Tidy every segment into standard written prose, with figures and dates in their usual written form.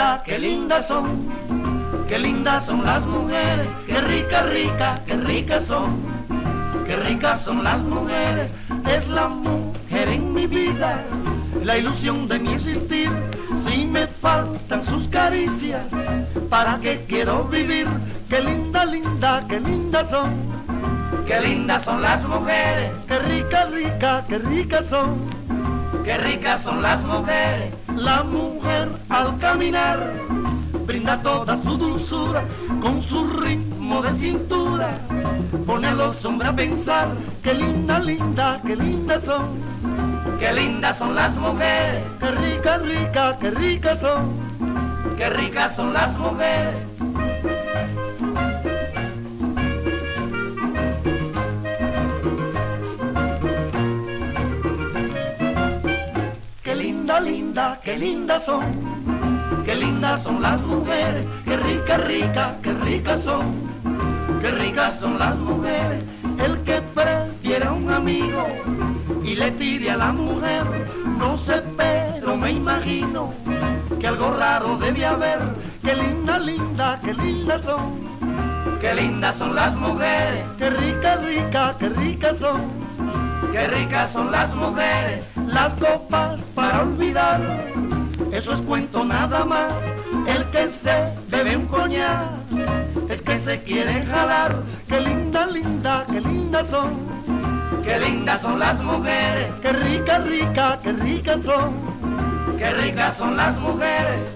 qué lindas son, qué lindas son las mujeres, qué rica, rica, qué ricas son, qué ricas son las mujeres. Es la mujer en mi vida, la ilusión de mi existir. Si me faltan sus caricias, ¿para qué quiero vivir? Qué linda, linda, qué lindas son, qué lindas son las mujeres, qué rica, rica, qué ricas son, qué ricas son las mujeres. La mujer al caminar brinda toda su dulzura con su ritmo de cintura, pone a los hombres a pensar. Qué linda, linda, qué lindas son, qué lindas son las mujeres, qué rica, rica, qué ricas son, qué ricas son las mujeres. Qué linda, linda, qué lindas son, qué lindas son las mujeres, qué rica, rica, qué ricas son, qué ricas son las mujeres. El que prefiere a un amigo y le tire a la mujer, no sé, pero me imagino que algo raro debe haber. Qué linda, linda, qué lindas son, qué lindas son las mujeres, qué rica, rica, qué ricas son, qué ricas son las mujeres. Las copas para olvidar, eso es cuento nada más. El que se bebe un coñac es que se quiere jalar. Qué linda, linda, qué lindas son, qué lindas son las mujeres, qué rica, rica, qué ricas son, qué ricas son las mujeres.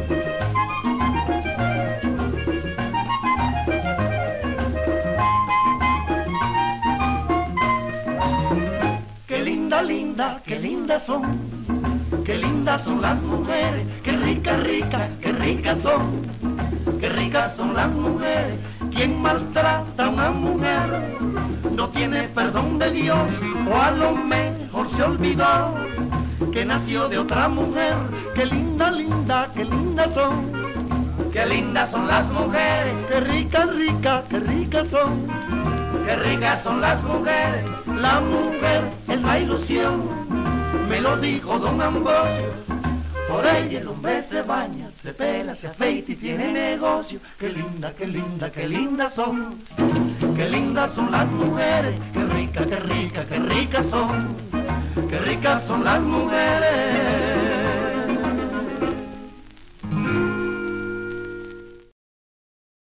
Qué linda, linda, qué lindas son, qué lindas son las mujeres, qué rica, rica, qué ricas son, qué ricas son las mujeres. Quien maltrata a una mujer no tiene perdón de Dios, o a lo mejor se olvidó que nació de otra mujer. Qué linda, linda, qué lindas son, qué lindas son las mujeres, qué rica, rica, qué ricas son, qué ricas son las mujeres. La mujer es la ilusión, me lo dijo don Ambrosio. Por ella el hombre se baña, se pela, se afeita y tiene negocio. Qué linda, qué linda, qué lindas son, qué lindas son las mujeres, qué rica, qué rica, qué ricas son, qué ricas son las mujeres.